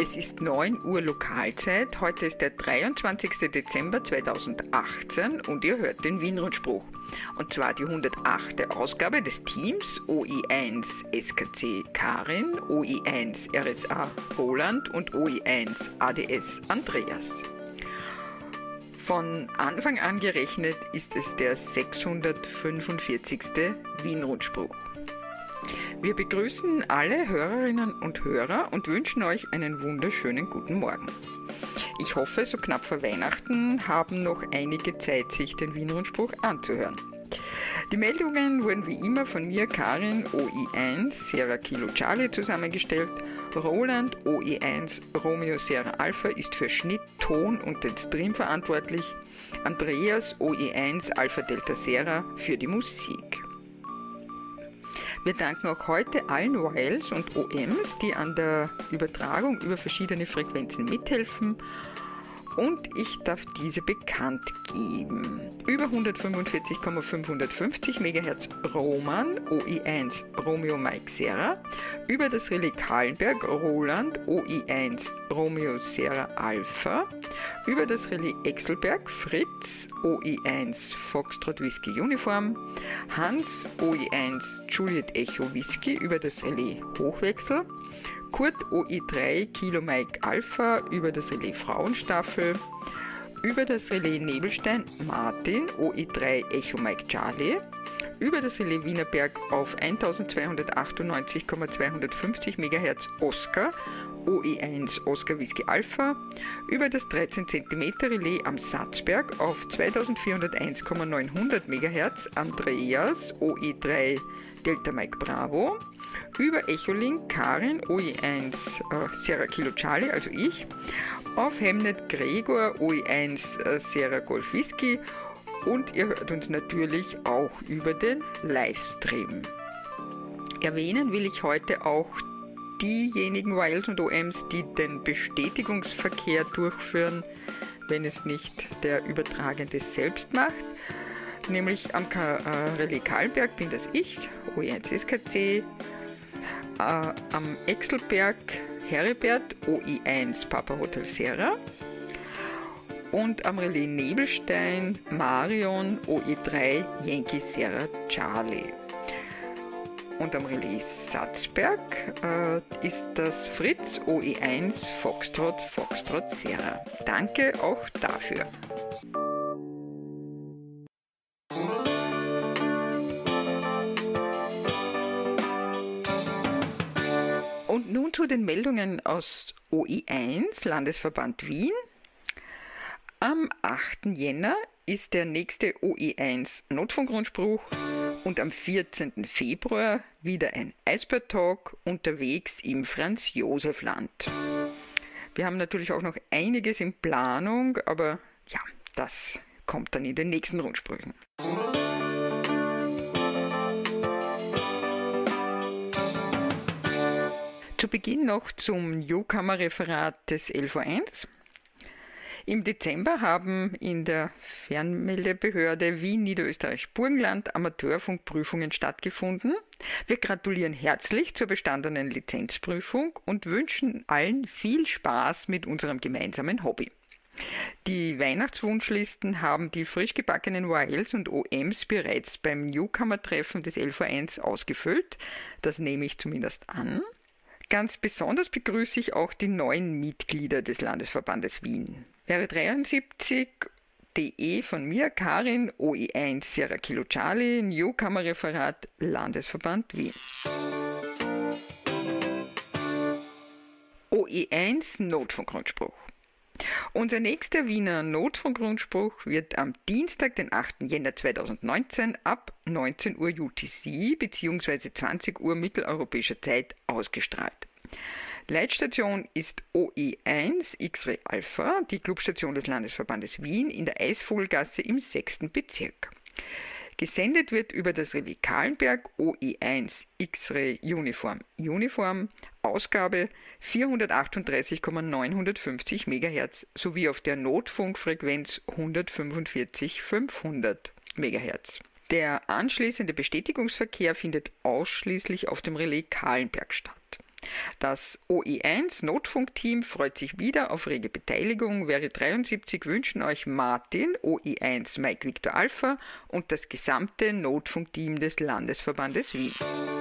Es ist 9 Uhr Lokalzeit, heute ist der 23. Dezember 2018 und ihr hört den Wien-Rundspruch. Und zwar die 108. Ausgabe des Teams OE1 SKC Karin, OE1 RSA Roland und OE1 ADS Andreas. Von Anfang an gerechnet ist es der 645. Wien-Rundspruch. Wir begrüßen alle Hörerinnen und Hörer und wünschen euch einen wunderschönen guten Morgen. Ich hoffe, so knapp vor Weihnachten haben noch einige Zeit, sich den Wien-Rundspruch anzuhören. Die Meldungen wurden wie immer von mir, Karin, OE1 Sierra Kilo Charlie, zusammengestellt. Roland, OE1 Romeo Sierra Alpha, ist für Schnitt, Ton und den Stream verantwortlich. Andreas, OE1 Alpha Delta Sierra, für die Musik. Wir danken auch heute allen YLs und OMs, die an der Übertragung über verschiedene Frequenzen mithelfen, und ich darf diese bekannt geben. Über 145,550 MHz Roman, OE1 Romeo Mike Sierra, über das Relais Kahlenberg Roland, OE1 Romeo Sierra Alpha, über das Relais Exelberg Fritz, OE1 Foxtrot Whisky Uniform, Hans, OE1 Juliet Echo Whisky, über das Relais Hochwechsel, Kurt, OE3 Kilo Mike Alpha, über das Relais Frauenstaffel, über das Relais Nebelstein Martin, OE3 Echo Mike Charlie, über das Relais Wienerberg auf 1298,250 MHz Oscar, OE1 Oscar Whisky Alpha, über das 13 cm Relais am Satzberg auf 2401,900 MHz Andreas, OE3 Delta Mike Bravo, über Echolink Karin, OE1 Sierra Kilo Charlie, also ich, auf Hemnet Gregor, OE1 Sierra Golf Whisky, und ihr hört uns natürlich auch über den Livestream. Erwähnen will ich heute auch diejenigen YLs und OMs, die den Bestätigungsverkehr durchführen, wenn es nicht der Übertragende selbst macht. Nämlich am Relais Kahlenberg bin das ich, OE1 SKC, am Exelberg Heribert, OE1 Papa Hotel Sierra, und am Relais Nebelstein Marion, OE3 Yankee Sierra Charlie. Und am Relais Satzberg ist das Fritz, OE1 Foxtrot Sierra. Danke auch dafür. Und nun zu den Meldungen aus OE1, Landesverband Wien. Am 8. Jänner ist der nächste OE1 Notfunkrundspruch und am 14. Februar wieder ein Eisbär-Talk unterwegs im Franz-Josef-Land. Wir haben natürlich auch noch einiges in Planung, aber ja, das kommt dann in den nächsten Rundsprüchen. Zu Beginn noch zum Newcomer-Referat des LV1. Im Dezember haben in der Fernmeldebehörde Wien-Niederösterreich-Burgenland Amateurfunkprüfungen stattgefunden. Wir gratulieren herzlich zur bestandenen Lizenzprüfung und wünschen allen viel Spaß mit unserem gemeinsamen Hobby. Die Weihnachtswunschlisten haben die frisch gebackenen YLs und OMs bereits beim Newcomer-Treffen des LV1 ausgefüllt. Das nehme ich zumindest an. Ganz besonders begrüße ich auch die neuen Mitglieder des Landesverbandes Wien. Wäre 73 DE von mir, Karin, OE1 Sierra Kilo Charlie, Newcomer-Referat Landesverband Wien. OE1 Notfunkrundspruch. Unser nächster Wiener Notfunkrundspruch wird am Dienstag, den 8. Jänner 2019 ab 19 Uhr UTC bzw. 20 Uhr mitteleuropäischer Zeit ausgestrahlt. Leitstation ist OE1 X-Ray Alpha, die Clubstation des Landesverbandes Wien in der Eisvogelgasse im 6. Bezirk. Gesendet wird über das Relais Kahlenberg OE1 X-Ray Uniform, Ausgabe 438,950 MHz sowie auf der Notfunkfrequenz 145,500 MHz. Der anschließende Bestätigungsverkehr findet ausschließlich auf dem Relais Kahlenberg statt. Das OE1 Notfunkteam freut sich wieder auf rege Beteiligung. Wäre 73 wünschen euch Martin, OE1 Mike Victor Alpha und das gesamte Notfunkteam des Landesverbandes Wien.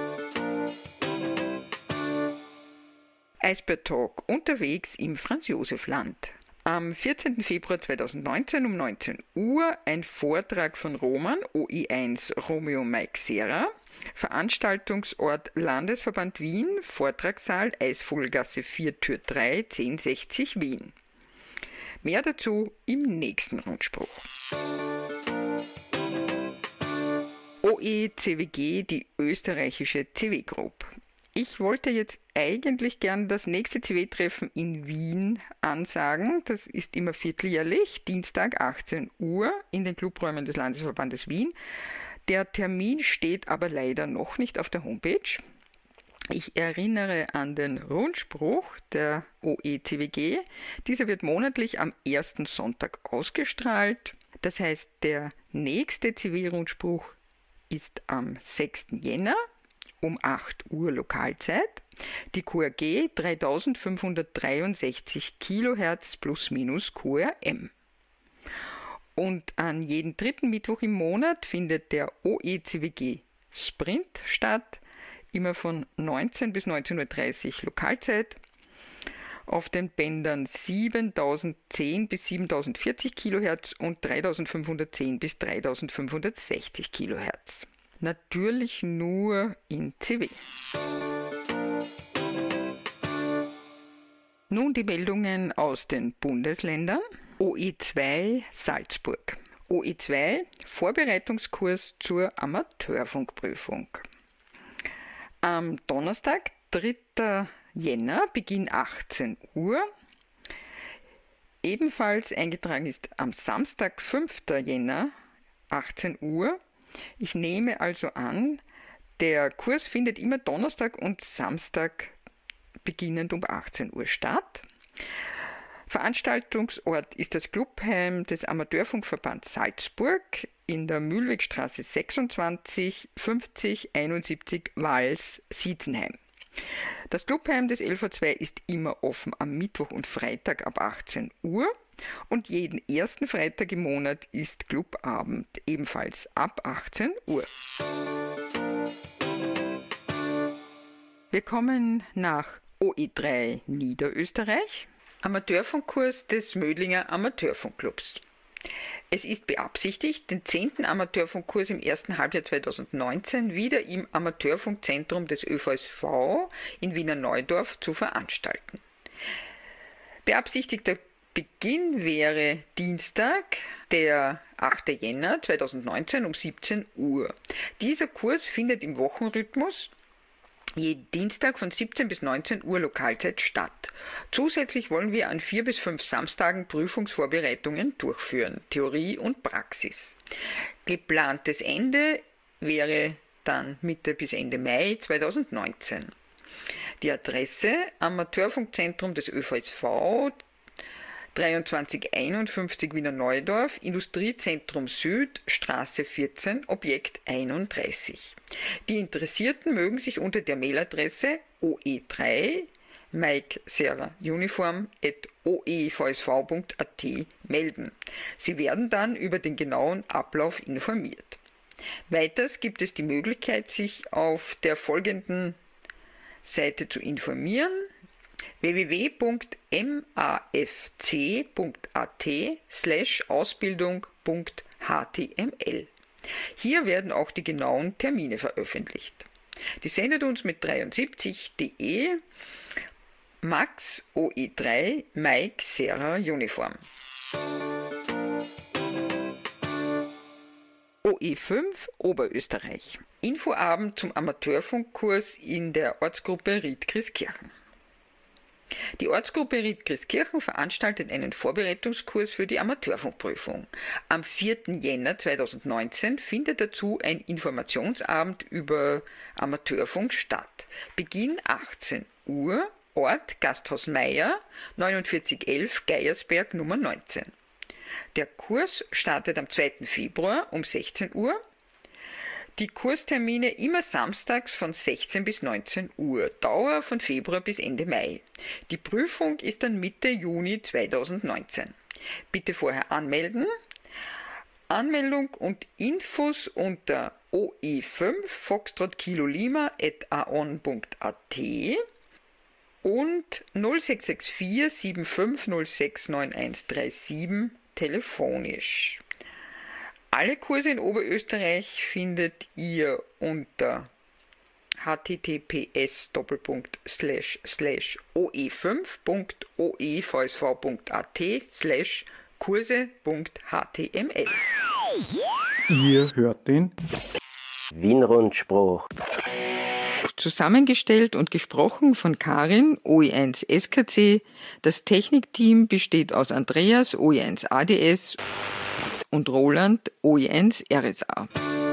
Eisbär-Talk unterwegs im Franz-Josef-Land. Am 14. Februar 2019 um 19 Uhr ein Vortrag von Roman, OE1 Romeo Mike Sierra, Veranstaltungsort Landesverband Wien, Vortragssaal Eisvogelgasse 4, Tür 3, 1060 Wien. Mehr dazu im nächsten Rundspruch. OE-CWG, die österreichische CW Group. Ich wollte jetzt eigentlich gern das nächste CW-Treffen in Wien ansagen. Das ist immer vierteljährlich, Dienstag 18 Uhr in den Clubräumen des Landesverbandes Wien. Der Termin steht aber leider noch nicht auf der Homepage. Ich erinnere an den Rundspruch der OE-CWG. Dieser wird monatlich am ersten Sonntag ausgestrahlt. Das heißt, der nächste CW-Rundspruch ist am 6. Jänner um 8 Uhr Lokalzeit. Die QRG 3563 kHz plus minus QRM. Und an jeden dritten Mittwoch im Monat findet der OE-CWG Sprint statt, immer von 19 bis 19.30 Uhr Lokalzeit, auf den Bändern 7010 bis 7040 kHz und 3510 bis 3560 kHz. Natürlich nur in CW. Nun die Meldungen aus den Bundesländern. OE2 Salzburg. OE2 Vorbereitungskurs zur Amateurfunkprüfung. Am Donnerstag, 3. Jänner, Beginn 18 Uhr. Ebenfalls eingetragen ist am Samstag, 5. Jänner, 18 Uhr. Ich nehme also an, der Kurs findet immer Donnerstag und Samstag beginnend um 18 Uhr statt. Veranstaltungsort ist das Clubheim des Amateurfunkverbands Salzburg in der Mühlwegstraße 26 50 71 Wals-Siezenheim. Das Clubheim des LV2 ist immer offen am Mittwoch und Freitag ab 18 Uhr und jeden ersten Freitag im Monat ist Clubabend, ebenfalls ab 18 Uhr. Wir kommen nach OE3 Niederösterreich. Amateurfunkkurs des Mödlinger Amateurfunkclubs. Es ist beabsichtigt, den 10. Amateurfunkkurs im ersten Halbjahr 2019 wieder im Amateurfunkzentrum des ÖVSV in Wiener Neudorf zu veranstalten. Beabsichtigter Beginn wäre Dienstag, der 8. Jänner 2019 um 17 Uhr. Dieser Kurs findet im Wochenrhythmus jeden Dienstag von 17 bis 19 Uhr Lokalzeit statt. Zusätzlich wollen wir an 4 bis 5 Samstagen Prüfungsvorbereitungen durchführen, Theorie und Praxis. Geplantes Ende wäre dann Mitte bis Ende Mai 2019. Die Adresse Amateurfunkzentrum des ÖVSV 2351 Wiener Neudorf, Industriezentrum Süd, Straße 14, Objekt 31. Die Interessierten mögen sich unter der Mailadresse oe3 Mike Sierra Uniform @oevsv.at melden. Sie werden dann über den genauen Ablauf informiert. Weiters gibt es die Möglichkeit, sich auf der folgenden Seite zu informieren: www.mafc.at/ausbildung.html. Hier werden auch die genauen Termine veröffentlicht. Die sendet uns mit 73.de Max OE3 Mike Sierra Uniform. OE5 Oberösterreich. Infoabend zum Amateurfunkkurs in der Ortsgruppe Riedkirchen. Die Ortsgruppe Riedkirchen veranstaltet einen Vorbereitungskurs für die Amateurfunkprüfung. Am 4. Jänner 2019 findet dazu ein Informationsabend über Amateurfunk statt. Beginn 18 Uhr, Ort Gasthaus Meier, 4911 Geiersberg Nummer 19. Der Kurs startet am 2. Februar um 16 Uhr. Die Kurstermine immer samstags von 16 bis 19 Uhr, Dauer von Februar bis Ende Mai. Die Prüfung ist dann Mitte Juni 2019. Bitte vorher anmelden. Anmeldung und Infos unter OE5 Foxtrot Kilo Lima @aon.at und 0664 75069137 telefonisch. Alle Kurse in Oberösterreich findet ihr unter https://oe5.oevsv.at/kurse.html. Ihr hört den Wien-Rundspruch. Zusammengestellt und gesprochen von Karin, OE1 SKC. Das Technikteam besteht aus Andreas, OE1 ADS und Roland, OE1 RSA.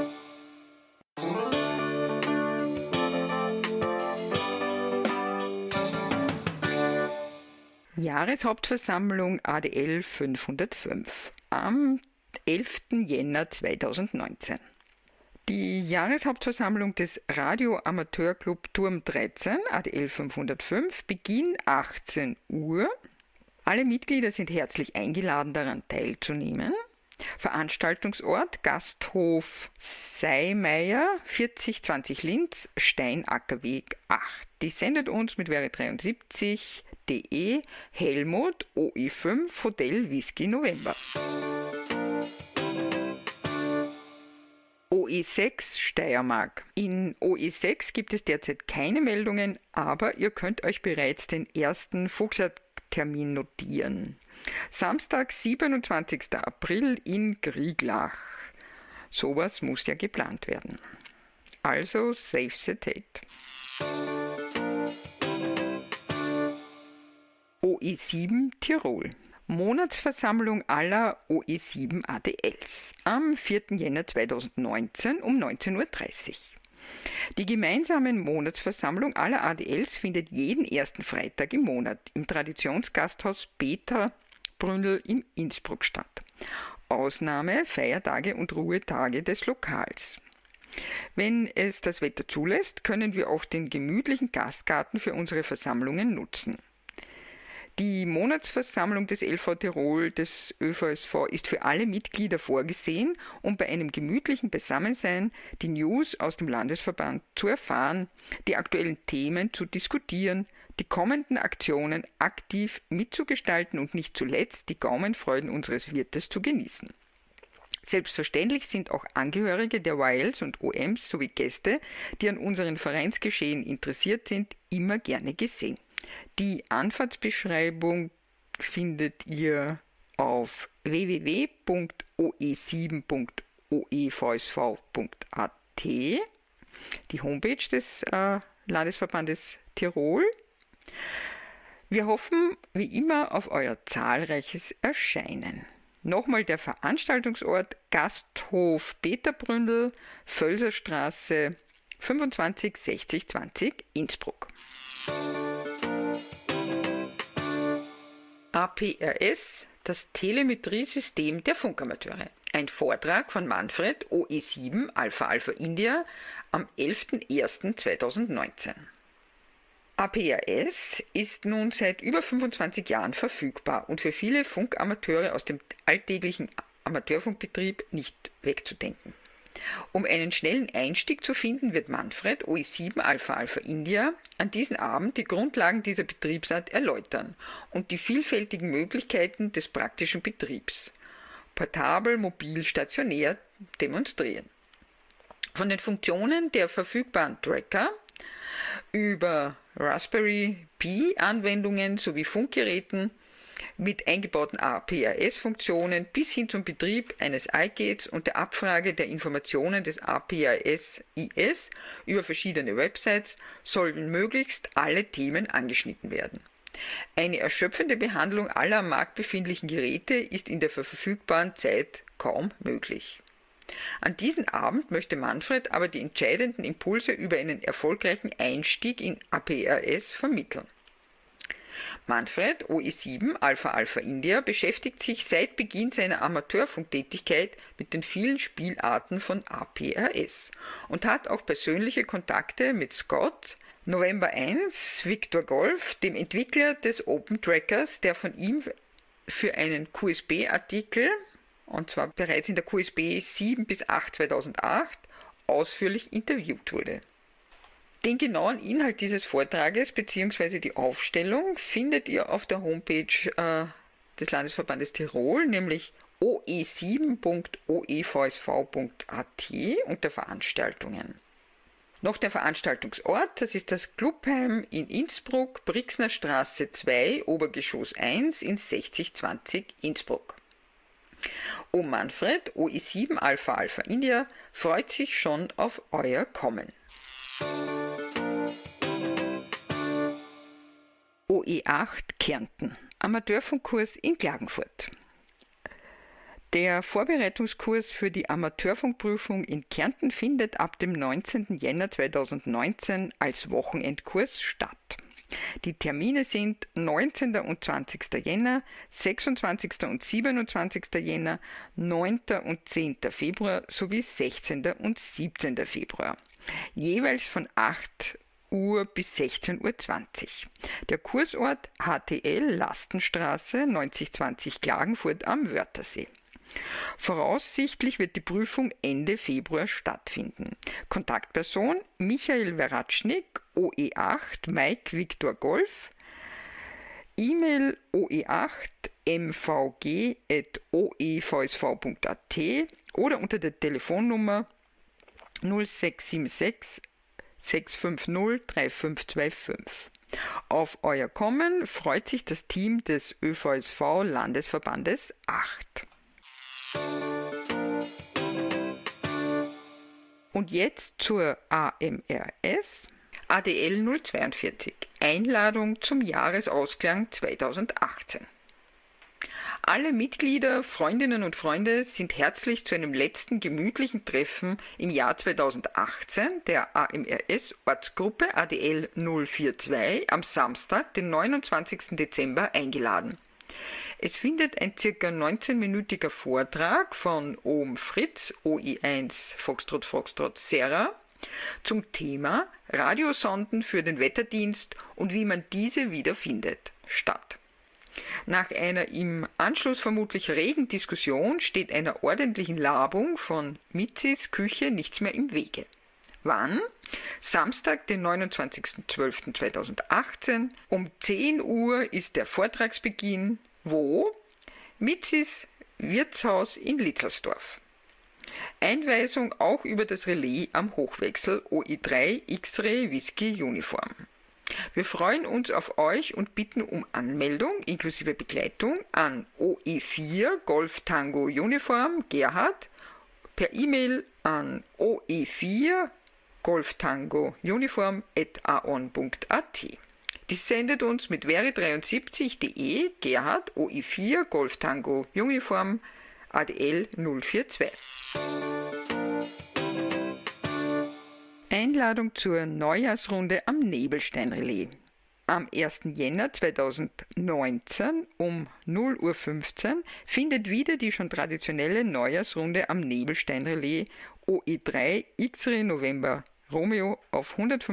Jahreshauptversammlung ADL 505 am 11. Jänner 2019. Die Jahreshauptversammlung des Radio-Amateurclub Turm 13 ADL 505 beginnt 18 Uhr. Alle Mitglieder sind herzlich eingeladen, daran teilzunehmen. Veranstaltungsort Gasthof Seymeier 4020 Linz, Steinackerweg 8. Die sendet uns mit Wäre 73.de Helmut OE5 Hotel Whisky November. OE6 Steiermark. In OE6 gibt es derzeit keine Meldungen, aber ihr könnt euch bereits den ersten Fuchsjagdtermin notieren. Samstag, 27. April in Grieglach. Sowas muss ja geplant werden. Also save the date. OE7 Tirol. Monatsversammlung aller OE7 ADLs am 4. Jänner 2019 um 19.30 Uhr. Die gemeinsame Monatsversammlung aller ADLs findet jeden ersten Freitag im Monat im Traditionsgasthaus Peter Bründel in Innsbruck statt. Ausnahme Feiertage und Ruhetage des Lokals. Wenn es das Wetter zulässt, können wir auch den gemütlichen Gastgarten für unsere Versammlungen nutzen. Die Monatsversammlung des LV Tirol des ÖVSV ist für alle Mitglieder vorgesehen, um bei einem gemütlichen Beisammensein die News aus dem Landesverband zu erfahren, die aktuellen Themen zu diskutieren, die kommenden Aktionen aktiv mitzugestalten und nicht zuletzt die Gaumenfreuden unseres Wirtes zu genießen. Selbstverständlich sind auch Angehörige der YLs und OMs sowie Gäste, die an unseren Vereinsgeschehen interessiert sind, immer gerne gesehen. Die Anfahrtsbeschreibung findet ihr auf www.oe7.oevsv.at, die Homepage des Landesverbandes Tirol. Wir hoffen wie immer auf euer zahlreiches Erscheinen. Nochmal der Veranstaltungsort Gasthof Peter Bründel, Völserstraße 25 60 20 Innsbruck. APRS, das Telemetriesystem der Funkamateure. Ein Vortrag von Manfred OE7 Alpha Alpha India am 11.01.2019. APRS ist nun seit über 25 Jahren verfügbar und für viele Funkamateure aus dem alltäglichen Amateurfunkbetrieb nicht wegzudenken. Um einen schnellen Einstieg zu finden, wird Manfred OE7 Alpha Alpha India an diesem Abend die Grundlagen dieser Betriebsart erläutern und die vielfältigen Möglichkeiten des praktischen Betriebs, portabel, mobil, stationär, demonstrieren. Von den Funktionen der verfügbaren Tracker über Raspberry Pi Anwendungen sowie Funkgeräten mit eingebauten APRS-Funktionen bis hin zum Betrieb eines iGates und der Abfrage der Informationen des APRS-IS über verschiedene Websites sollen möglichst alle Themen angeschnitten werden. Eine erschöpfende Behandlung aller am Markt befindlichen Geräte ist in der verfügbaren Zeit kaum möglich. An diesem Abend möchte Manfred aber die entscheidenden Impulse über einen erfolgreichen Einstieg in APRS vermitteln. Manfred OE7 Alpha Alpha India beschäftigt sich seit Beginn seiner Amateurfunktätigkeit mit den vielen Spielarten von APRS und hat auch persönliche Kontakte mit Scott November 1 Victor Golf, dem Entwickler des Open Trackers, der von ihm für einen QSB-Artikel, und zwar bereits in der QSB 7 bis 8 2008, ausführlich interviewt wurde. Den genauen Inhalt dieses Vortrages bzw. die Aufstellung findet ihr auf der Homepage des Landesverbandes Tirol, nämlich oe7.oevsv.at unter Veranstaltungen. Noch der Veranstaltungsort, das ist das Clubheim in Innsbruck, Brixner Straße 2, Obergeschoss 1 in 6020 Innsbruck. Manfred OE7 Alpha Alpha India freut sich schon auf euer Kommen. OE8 Kärnten, Amateurfunkkurs in Klagenfurt. Der Vorbereitungskurs für die Amateurfunkprüfung in Kärnten findet ab dem 19. Jänner 2019 als Wochenendkurs statt. Die Termine sind 19. und 20. Jänner, 26. und 27. Jänner, 9. und 10. Februar sowie 16. und 17. Februar. Jeweils von 8 Uhr bis 16.20 Uhr. Der Kursort HTL Lastenstraße 9020 Klagenfurt am Wörthersee. Voraussichtlich wird die Prüfung Ende Februar stattfinden. Kontaktperson Michael Veratschnik, OE8 Mike Victor Golf, E-Mail oe8mvg@oevsv.at oder unter der Telefonnummer 0676 650 3525. Auf euer Kommen freut sich das Team des ÖVSV Landesverbandes 8. Und jetzt zur AMRS ADL 042, Einladung zum Jahresausklang 2018. Alle Mitglieder, Freundinnen und Freunde sind herzlich zu einem letzten gemütlichen Treffen im Jahr 2018 der AMRS-Ortsgruppe ADL 042 am Samstag, den 29. Dezember, eingeladen. Es findet ein ca. 19-minütiger Vortrag von Ohm Fritz, OI1 Foxtrot Foxtrot Serra, zum Thema Radiosonden für den Wetterdienst und wie man diese wiederfindet, statt. Nach einer im Anschluss vermutlich regen Diskussion steht einer ordentlichen Labung von Mitzis Küche nichts mehr im Wege. Wann? Samstag, den 29.12.2018, um 10 Uhr ist der Vortragsbeginn. Wo? Mitzis Wirtshaus in Litzelsdorf. Einweisung auch über das Relais am Hochwechsel OI3 X-Ray Whisky Uniform. Wir freuen uns auf euch und bitten um Anmeldung inklusive Begleitung an OE4 Golf Tango Uniform Gerhard per E-Mail an oe4 Golf Tango Uniform @aon.at. Dies sendet uns mit veri73.de Gerhard OE4 Golf Tango Uniform ADL 042. Einladung zur Neujahrsrunde am Nebelsteinrelais. Am 1. Jänner 2019 um 0.15 Uhr findet wieder die schon traditionelle Neujahrsrunde am Nebelsteinrelais OE3 X-Ray November Romeo auf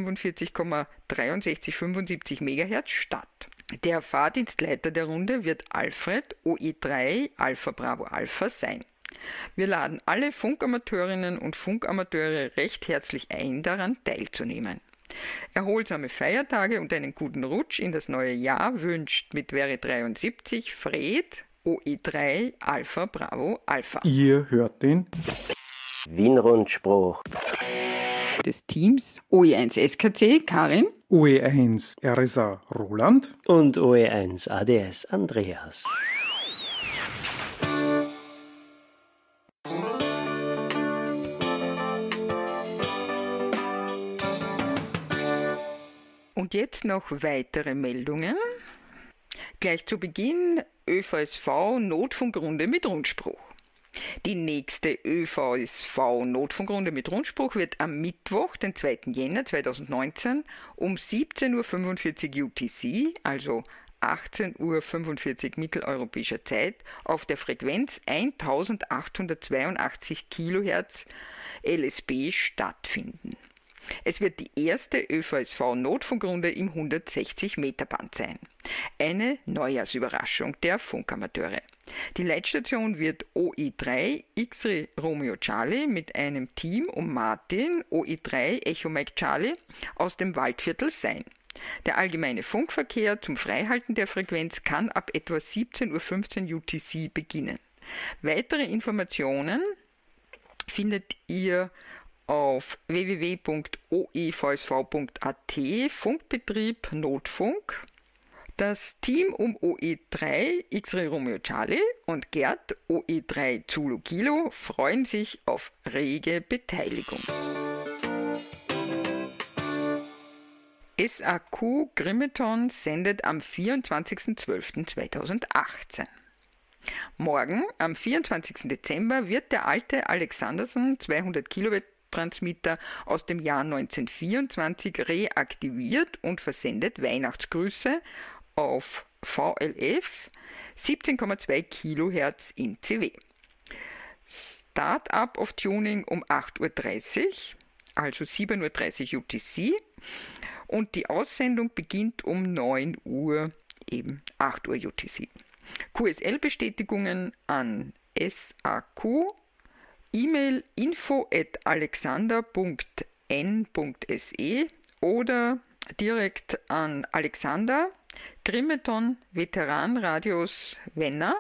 145,6375 MHz statt. Der Fahrdienstleiter der Runde wird Alfred OE3 Alpha Bravo Alpha sein. Wir laden alle Funkamateurinnen und Funkamateure recht herzlich ein, daran teilzunehmen. Erholsame Feiertage und einen guten Rutsch in das neue Jahr wünscht mit Veri73 Fred OE3 Alpha Bravo Alpha. Ihr hört den Wien-Rundspruch des Teams OE1 SKC Karin, OE1 RSA Roland und OE1 ADS Andreas. Und jetzt noch weitere Meldungen. Gleich zu Beginn ÖVSV Notfunkrunde mit Rundspruch. Die nächste ÖVSV Notfunkrunde mit Rundspruch wird am Mittwoch, den 2. Jänner 2019 um 17.45 Uhr UTC, also 18:45 Uhr mitteleuropäischer Zeit auf der Frequenz 1882 kHz LSB stattfinden. Es wird die erste ÖVSV-Notfunkrunde im 160-Meter-Band sein. Eine Neujahrsüberraschung der Funkamateure. Die Leitstation wird OE3 X-Ray Romeo Charlie mit einem Team um Martin OE3 Echo Mike Charlie aus dem Waldviertel sein. Der allgemeine Funkverkehr zum Freihalten der Frequenz kann ab etwa 17:15 Uhr UTC beginnen. Weitere Informationen findet ihr auf www.oevsv.at Funkbetrieb Notfunk. Das Team um OE3 X-Ray Romeo Charlie und Gerd OE3 Zulu Kilo freuen sich auf rege Beteiligung. SAQ Grimeton sendet am 24.12.2018. Morgen, am 24. Dezember, wird der alte Alexanderson 200 Kilowatt Transmitter aus dem Jahr 1924 reaktiviert und versendet Weihnachtsgrüße auf VLF 17,2 kHz in CW. Start-up of Tuning um 8:30 Uhr, also 7:30 Uhr UTC, und die Aussendung beginnt um 9 Uhr, eben 8 Uhr UTC. QSL-Bestätigungen an SAQ, E-Mail info@alexander.n.se oder direkt an Alexander, Grimeton, Veteranradios Wenner,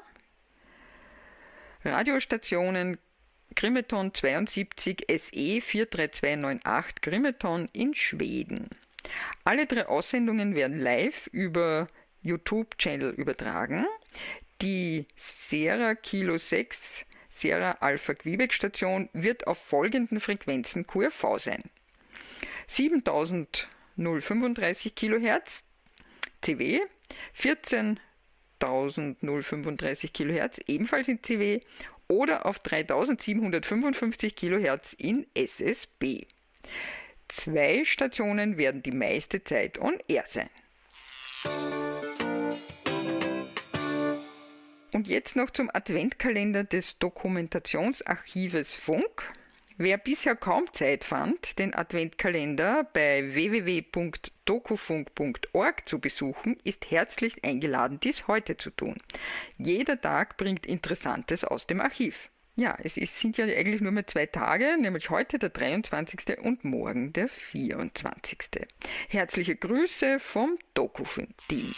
Radiostationen Grimeton 72 SE 43298 Grimeton in Schweden. Alle 3 Aussendungen werden live über YouTube-Channel übertragen. Die Sierra Kilo 6 Sierra Alpha Quebec Station wird auf folgenden Frequenzen QRV sein: 7035 kHz CW, 14035 kHz ebenfalls in CW oder auf 3755 kHz in SSB. 2 Stationen werden die meiste Zeit on air sein. Und jetzt noch zum Adventkalender des Dokumentationsarchives Funk. Wer bisher kaum Zeit fand, den Adventkalender bei www.dokufunk.org zu besuchen, ist herzlich eingeladen, dies heute zu tun. Jeder Tag bringt Interessantes aus dem Archiv. Ja, sind ja eigentlich nur mehr 2 Tage, nämlich heute der 23. und morgen der 24. Herzliche Grüße vom Dokufunk-Team.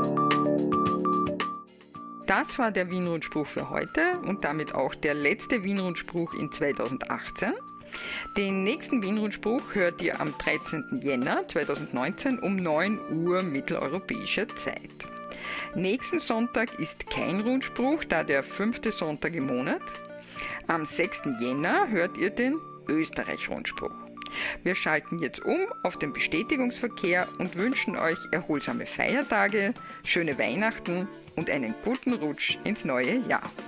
Das war der Wien-Rundspruch für heute und damit auch der letzte Wien-Rundspruch in 2018. Den nächsten Wien-Rundspruch hört ihr am 13. Jänner 2019 um 9 Uhr mitteleuropäischer Zeit. Nächsten Sonntag ist kein Rundspruch, da der 5. Sonntag im Monat. Am 6. Jänner hört ihr den Österreich-Rundspruch. Wir schalten jetzt um auf den Bestätigungsverkehr und wünschen euch erholsame Feiertage, schöne Weihnachten und einen guten Rutsch ins neue Jahr.